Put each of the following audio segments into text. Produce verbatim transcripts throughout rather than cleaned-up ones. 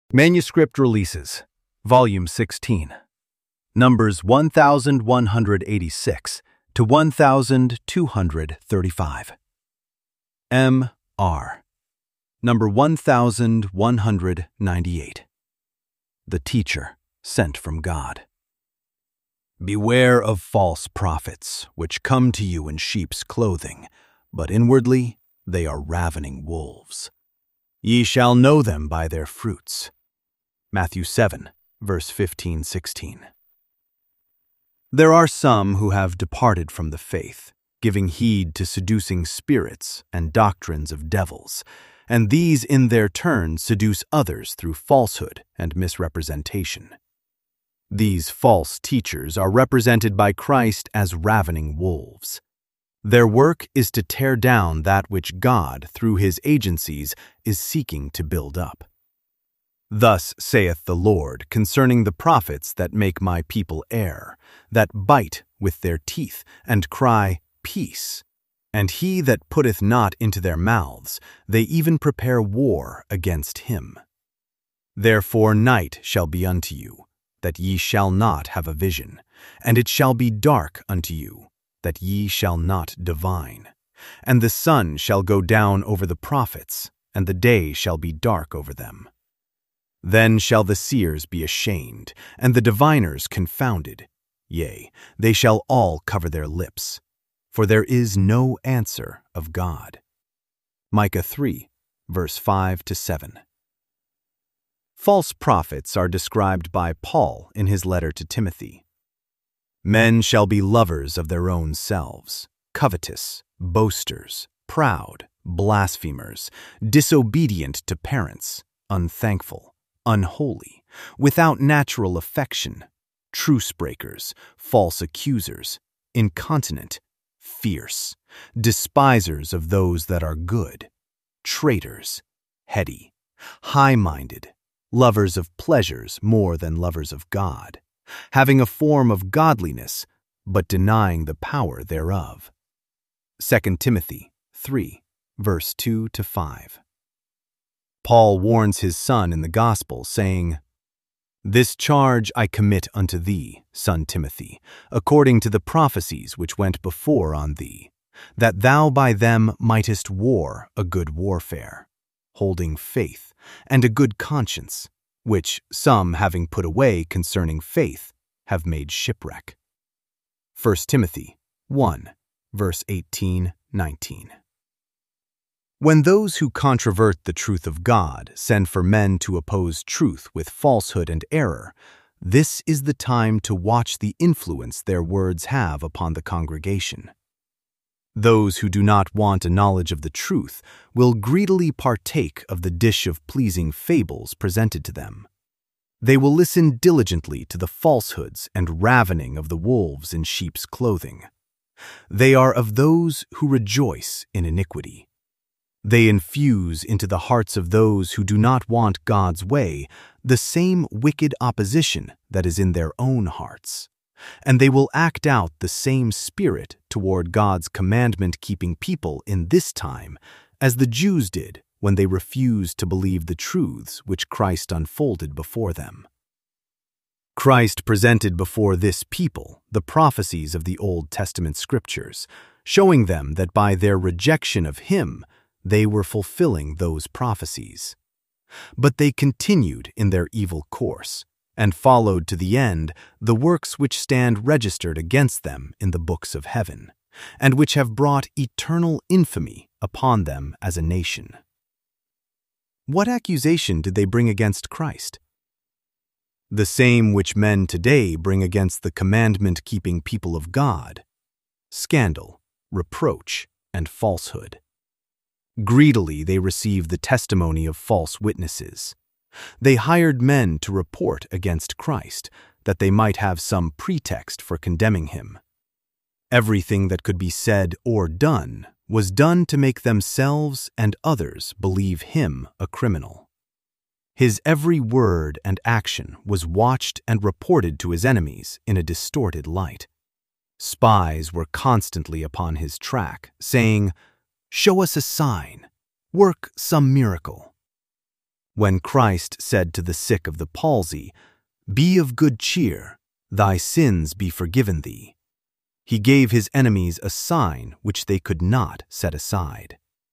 Manuscript Releases, Volume sixteen, Numbers one thousand one hundred eighty-six to one thousand two hundred thirty-five. M R Number one thousand one hundred ninety-eight. The Teacher Sent from God. Beware of false prophets, which come to you in sheep's clothing, but inwardly they are ravening wolves. Ye shall know them by their fruits. Matthew seven, verse fifteen sixteen. There are some who have departed from the faith, giving heed to seducing spirits and doctrines of devils, and these in their turn seduce others through falsehood and misrepresentation. These false teachers are represented by Christ as ravening wolves. Their work is to tear down that which God, through his agencies, is seeking to build up. Thus saith the Lord concerning the prophets that make my people err, that bite with their teeth, and cry, Peace. And he that putteth not into their mouths, they even prepare war against him. Therefore night shall be unto you, that ye shall not have a vision, and it shall be dark unto you, that ye shall not divine. And the sun shall go down over the prophets, and the day shall be dark over them. Then shall the seers be ashamed, and the diviners confounded. Yea, they shall all cover their lips, for there is no answer of God. Micah three, verse five to seven. False prophets are described by Paul in his letter to Timothy. Men shall be lovers of their own selves, covetous, boasters, proud, blasphemers, disobedient to parents, unthankful, unholy, without natural affection, truce breakers, false accusers, incontinent, fierce, despisers of those that are good, traitors, heady, high-minded, lovers of pleasures more than lovers of God, having a form of godliness, but denying the power thereof. Second Timothy three, verse two to five. Paul warns his son in the gospel, saying, This charge I commit unto thee, son Timothy, according to the prophecies which went before on thee, that thou by them mightest war a good warfare, holding faith and a good conscience, which some having put away concerning faith have made shipwreck. First Timothy one, verse eighteen nineteen. When those who controvert the truth of God send for men to oppose truth with falsehood and error, this is the time to watch the influence their words have upon the congregation. Those who do not want a knowledge of the truth will greedily partake of the dish of pleasing fables presented to them. They will listen diligently to the falsehoods and ravening of the wolves in sheep's clothing. They are of those who rejoice in iniquity. They infuse into the hearts of those who do not want God's way the same wicked opposition that is in their own hearts, and they will act out the same spirit toward God's commandment-keeping people in this time as the Jews did when they refused to believe the truths which Christ unfolded before them. Christ presented before this people the prophecies of the Old Testament scriptures, showing them that by their rejection of him, they were fulfilling those prophecies. But they continued in their evil course, and followed to the end the works which stand registered against them in the books of heaven, and which have brought eternal infamy upon them as a nation. What accusation did they bring against Christ? The same which men today bring against the commandment-keeping people of God: scandal, reproach, and falsehood. Greedily they received the testimony of false witnesses. They hired men to report against Christ, that they might have some pretext for condemning him. Everything that could be said or done was done to make themselves and others believe him a criminal. His every word and action was watched and reported to his enemies in a distorted light. Spies were constantly upon his track, saying, Show us a sign, work some miracle. When Christ said to the sick of the palsy, "Be of good cheer, thy sins be forgiven thee," he gave his enemies a sign which they could not set aside.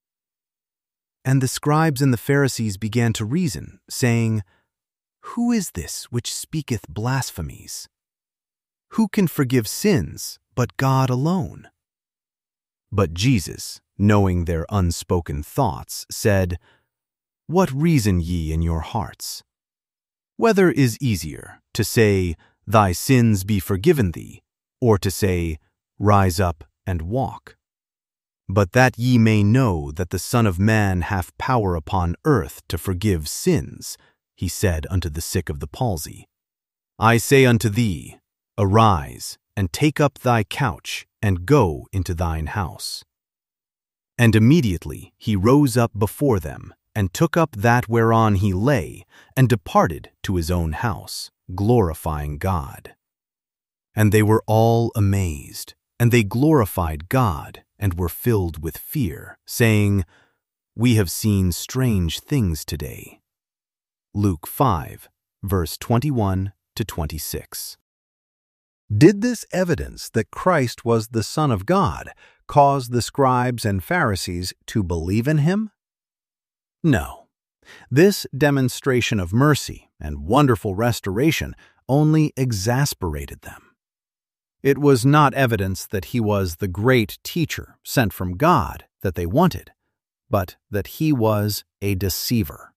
And the scribes and the Pharisees began to reason, saying, "Who is this which speaketh blasphemies? Who can forgive sins but God alone?" But Jesus, knowing their unspoken thoughts, said, "What reason ye in your hearts? Whether is easier, to say, Thy sins be forgiven thee, or to say, Rise up and walk? But that ye may know that the Son of Man hath power upon earth to forgive sins, he said unto the sick of the palsy, I say unto thee, Arise, and take up thy couch, and go into thine house. And immediately he rose up before them, and took up that whereon he lay, and departed to his own house, glorifying God. And they were all amazed, and they glorified God, and were filled with fear, saying, We have seen strange things today. Luke five, verse twenty-one to twenty-six. Did this evidence that Christ was the Son of God cause the scribes and Pharisees to believe in him? No. This demonstration of mercy and wonderful restoration only exasperated them. It was not evidence that he was the great teacher sent from God that they wanted, but that he was a deceiver.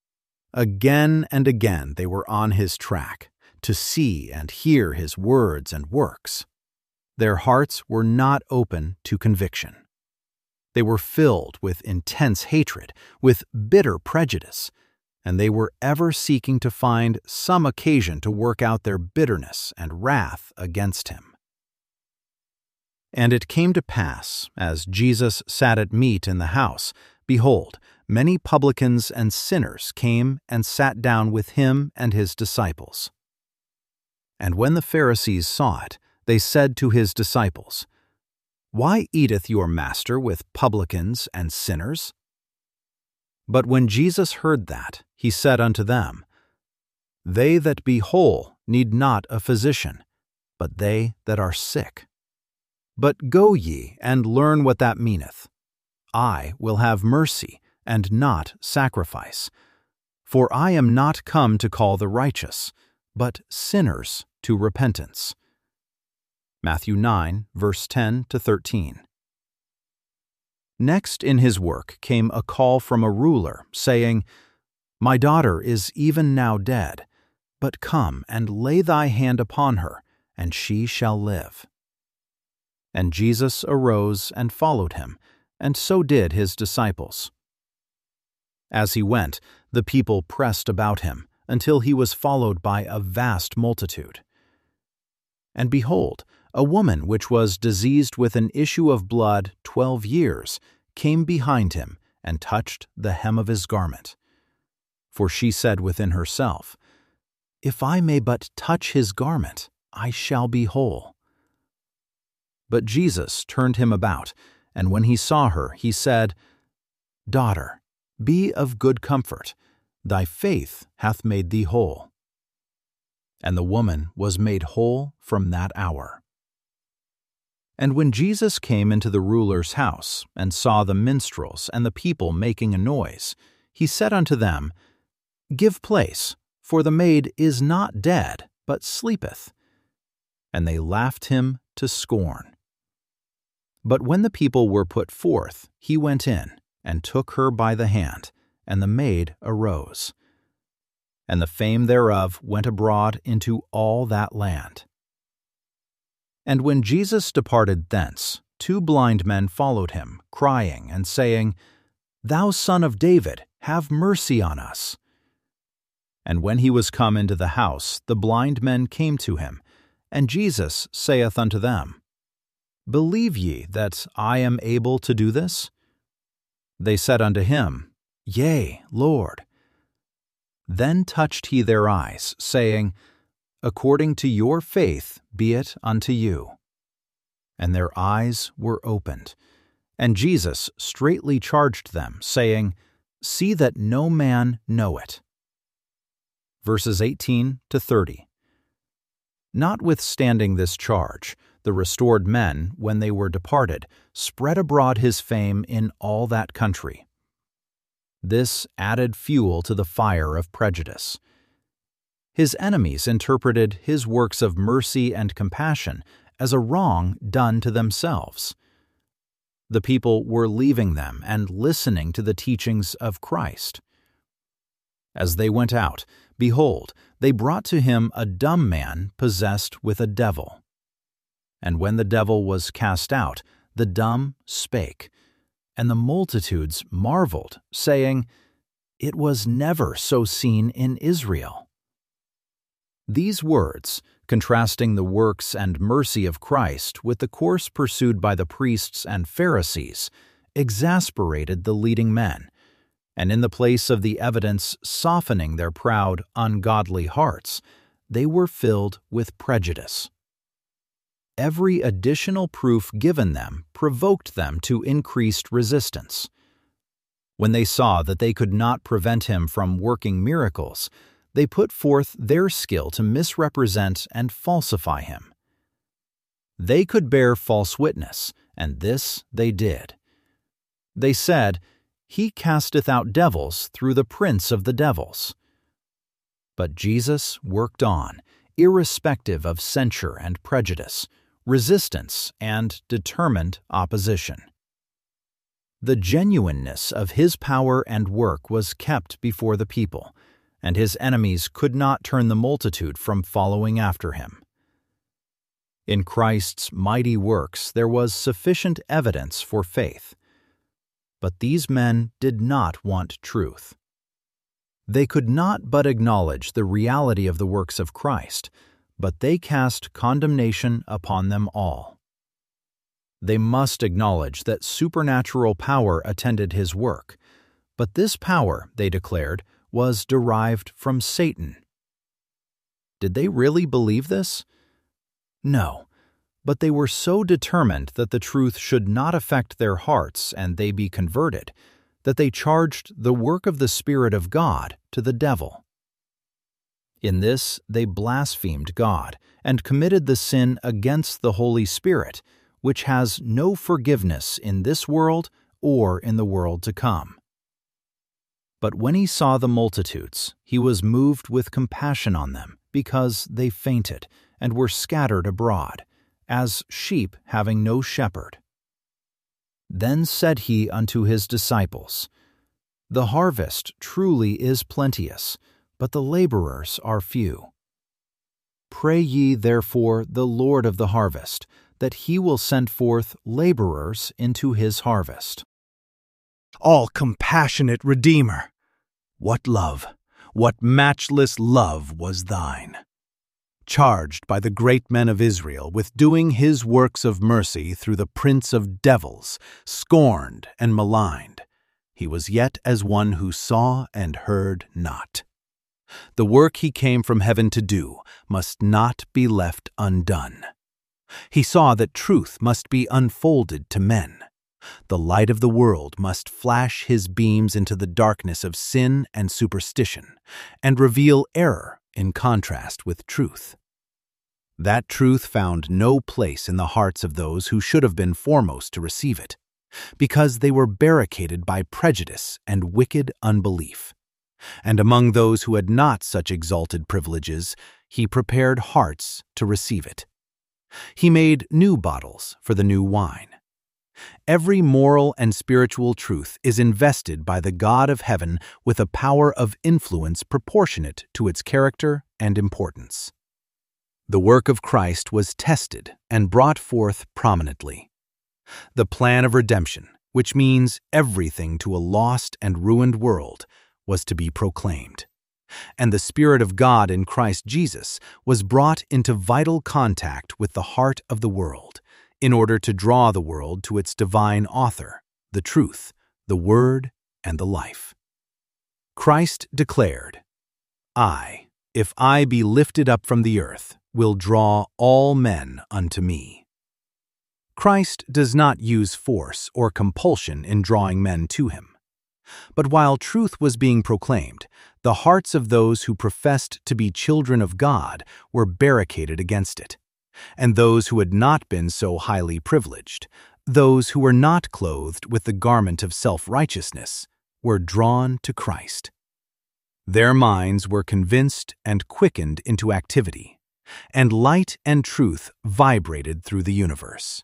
Again and again they were on his track to see and hear his words and works. Their hearts were not open to conviction. They were filled with intense hatred, with bitter prejudice, and they were ever seeking to find some occasion to work out their bitterness and wrath against him. And it came to pass, as Jesus sat at meat in the house, behold, many publicans and sinners came and sat down with him and his disciples. And when the Pharisees saw it, they said to his disciples, Why eateth your master with publicans and sinners? But when Jesus heard that, he said unto them, They that be whole need not a physician, but they that are sick. But go ye and learn what that meaneth. I will have mercy, and not sacrifice. For I am not come to call the righteous, but sinners to repentance. Matthew nine, verse ten to thirteen. Next in his work came a call from a ruler, saying, My daughter is even now dead, but come and lay thy hand upon her, and she shall live. And Jesus arose and followed him, and so did his disciples. As he went, the people pressed about him, until he was followed by a vast multitude. And behold, a woman which was diseased with an issue of blood twelve years came behind him and touched the hem of his garment. For she said within herself, If I may but touch his garment, I shall be whole. But Jesus turned him about, and when he saw her, he said, Daughter, be of good comfort, thy faith hath made thee whole. And the woman was made whole from that hour. And when Jesus came into the ruler's house, and saw the minstrels and the people making a noise, he said unto them, Give place, for the maid is not dead, but sleepeth. And they laughed him to scorn. But when the people were put forth, he went in, and took her by the hand, and the maid arose. And the fame thereof went abroad into all that land. And when Jesus departed thence, two blind men followed him, crying and saying, Thou Son of David, have mercy on us. And when he was come into the house, the blind men came to him, and Jesus saith unto them, Believe ye that I am able to do this? They said unto him, Yea, Lord. Then touched he their eyes, saying, According to your faith be it unto you. And their eyes were opened. And Jesus straitly charged them, saying, See that no man know it. Verses eighteen to thirty. Notwithstanding this charge, the restored men, when they were departed, spread abroad his fame in all that country. This added fuel to the fire of prejudice. His enemies interpreted his works of mercy and compassion as a wrong done to themselves. The people were leaving them and listening to the teachings of Christ. As they went out, behold, they brought to him a dumb man possessed with a devil. And when the devil was cast out, the dumb spake, and the multitudes marveled, saying, It was never so seen in Israel. These words, contrasting the works and mercy of Christ with the course pursued by the priests and Pharisees, exasperated the leading men, and in the place of the evidence softening their proud, ungodly hearts, they were filled with prejudice. Every additional proof given them provoked them to increased resistance. When they saw that they could not prevent him from working miracles, they put forth their skill to misrepresent and falsify him. They could bear false witness, and this they did. They said, He casteth out devils through the prince of the devils. But Jesus worked on, irrespective of censure and prejudice, resistance and determined opposition. The genuineness of his power and work was kept before the people, and his enemies could not turn the multitude from following after him. In Christ's mighty works there was sufficient evidence for faith. But these men did not want truth. They could not but acknowledge the reality of the works of Christ, but they cast condemnation upon them all. They must acknowledge that supernatural power attended his work, but this power, they declared, was derived from Satan. Did they really believe this? No, but they were so determined that the truth should not affect their hearts and they be converted, that they charged the work of the Spirit of God to the devil. In this they blasphemed God and committed the sin against the Holy Spirit, which has no forgiveness in this world or in the world to come. But when he saw the multitudes, he was moved with compassion on them, because they fainted and were scattered abroad, as sheep having no shepherd. Then said he unto his disciples, The harvest truly is plenteous, but the laborers are few. Pray ye therefore the Lord of the harvest, that he will send forth laborers into his harvest. All compassionate Redeemer, what love, what matchless love was thine! Charged by the great men of Israel with doing his works of mercy through the prince of devils, scorned and maligned, he was yet as one who saw and heard not. The work he came from heaven to do must not be left undone. He saw that truth must be unfolded to men. The light of the world must flash his beams into the darkness of sin and superstition, and reveal error in contrast with truth. That truth found no place in the hearts of those who should have been foremost to receive it, because they were barricaded by prejudice and wicked unbelief. And among those who had not such exalted privileges, he prepared hearts to receive it. He made new bottles for the new wine. Every moral and spiritual truth is invested by the God of heaven with a power of influence proportionate to its character and importance. The work of Christ was tested and brought forth prominently. The plan of redemption, which means everything to a lost and ruined world, was to be proclaimed. And the Spirit of God in Christ Jesus was brought into vital contact with the heart of the world, in order to draw the world to its divine author, the truth, the word, and the life. Christ declared, I, if I be lifted up from the earth, will draw all men unto me. Christ does not use force or compulsion in drawing men to him. But while truth was being proclaimed, the hearts of those who professed to be children of God were barricaded against it, and those who had not been so highly privileged, those who were not clothed with the garment of self-righteousness, were drawn to Christ. Their minds were convinced and quickened into activity, and light and truth vibrated through the universe.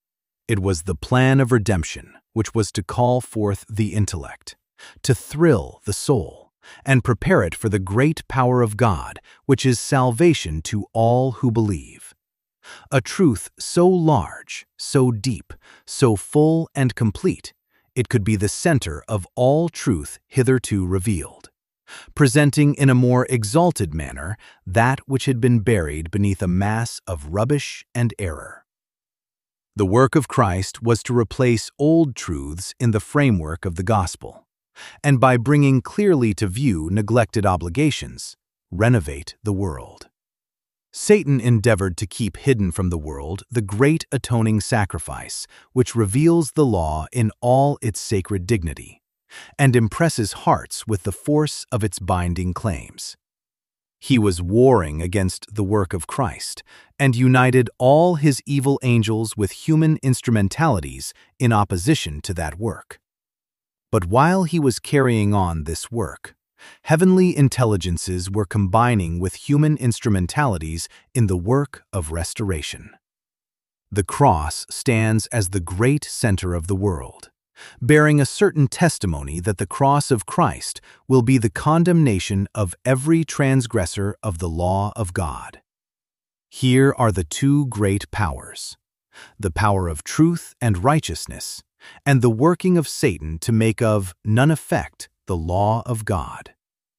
It was the plan of redemption which was to call forth the intellect, to thrill the soul, and prepare it for the great power of God, which is salvation to all who believe. A truth so large, so deep, so full and complete, it could be the center of all truth hitherto revealed, presenting in a more exalted manner that which had been buried beneath a mass of rubbish and error. The work of Christ was to replace old truths in the framework of the gospel, and by bringing clearly to view neglected obligations, renovate the world. Satan endeavored to keep hidden from the world the great atoning sacrifice which reveals the law in all its sacred dignity, and impresses hearts with the force of its binding claims. He was warring against the work of Christ, and united all his evil angels with human instrumentalities in opposition to that work. But while he was carrying on this work, heavenly intelligences were combining with human instrumentalities in the work of restoration. The cross stands as the great center of the world, bearing a certain testimony that the cross of Christ will be the condemnation of every transgressor of the law of God. Here are the two great powers, the power of truth and righteousness, and the working of Satan to make of none effect the law of God.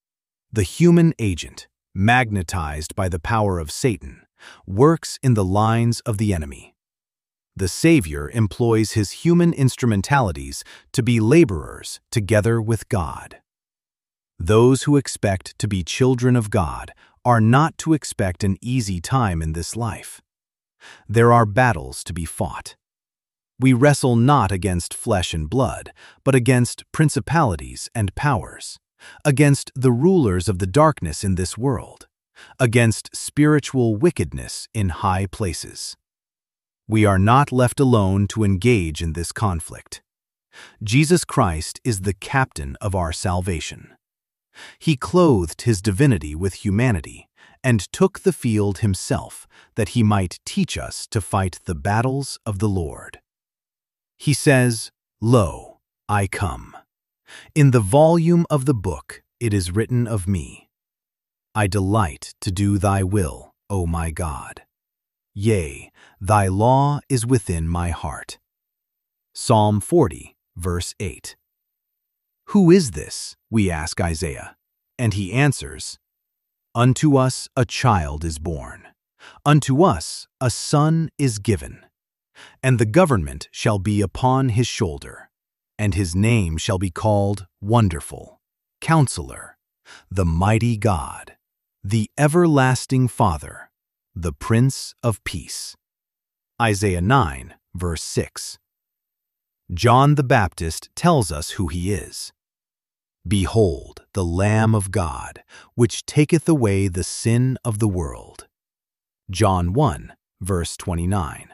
The human agent, magnetized by the power of Satan, works in the lines of the enemy. The Savior employs his human instrumentalities to be laborers together with God. Those who expect to be children of God are not to expect an easy time in this life. There are battles to be fought. We wrestle not against flesh and blood, but against principalities and powers, against the rulers of the darkness in this world, against spiritual wickedness in high places. We are not left alone to engage in this conflict. Jesus Christ is the captain of our salvation. He clothed his divinity with humanity and took the field himself that he might teach us to fight the battles of the Lord. He says, "Lo, I come. In the volume of the book it is written of me. I delight to do thy will, O my God. Yea, thy law is within my heart." Psalm forty, verse eight. Who is this? We ask Isaiah, and he answers, "Unto us a child is born, unto us a son is given, and the government shall be upon his shoulder, and his name shall be called Wonderful, Counselor, the Mighty God, the Everlasting Father, the Prince of Peace." Isaiah nine, verse six. John the Baptist tells us who he is. "Behold, the Lamb of God, which taketh away the sin of the world." John one, verse twenty-nine.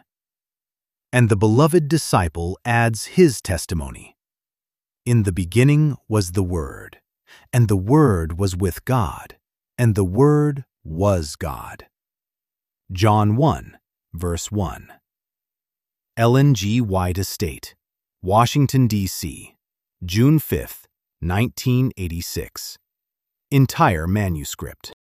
And the beloved disciple adds his testimony. "In the beginning was the Word, and the Word was with God, and the Word was God." John one, verse one. Ellen G. White Estate, Washington, D C, June fifth, nineteen eighty-six. Entire manuscript.